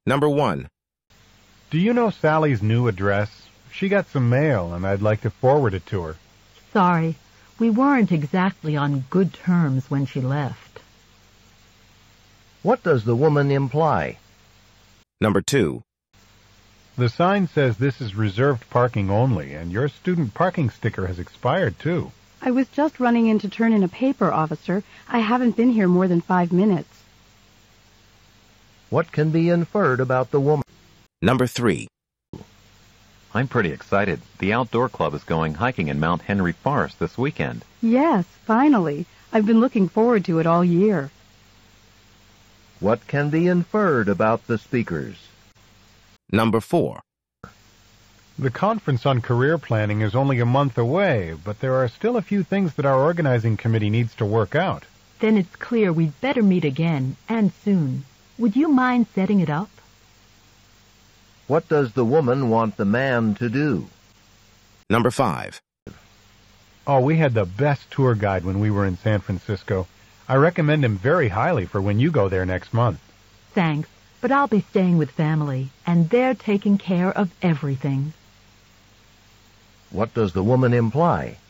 Number 1. Do you know Sally's new address? She got some mail, and I'd like to forward it to her. Sorry, we weren't exactly on good terms when she left. What does the woman imply? Number 2. The sign says this is reserved parking only, and your student parking sticker has expired, too. I was just running in to turn in a paper, officer. I haven't been here more than 5 minutes. What can be inferred about the woman? Number 3. I'm pretty excited. The outdoor club is going hiking in Mount Henry Forest this weekend. Yes, finally. I've been looking forward to it all year. What can be inferred about the speakers? Number 4. The conference on career planning is only a month away, but there are still a few things that our organizing committee needs to work out. Then it's clear we'd better meet again, and soon. Would you mind setting it up? What does the woman want the man to do? Number 5. Oh, we had the best tour guide when we were in San Francisco. I recommend him very highly for when you go there next month. Thanks, but I'll be staying with family, and they're taking care of everything. What does the woman imply?